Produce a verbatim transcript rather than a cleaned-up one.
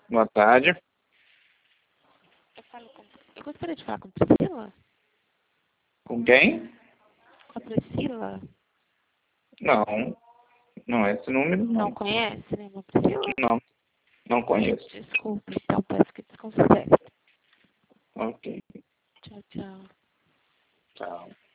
Boa tarde. Eu falo com... Eu gostaria de falar com a Priscila. Com quem? Com a Priscila. Não. Não é esse número, não. Não conhece nenhuma Priscila? Não. Não conheço. Desculpa, então peço que desconsidere. Ok. Tchau, tchau. Tchau.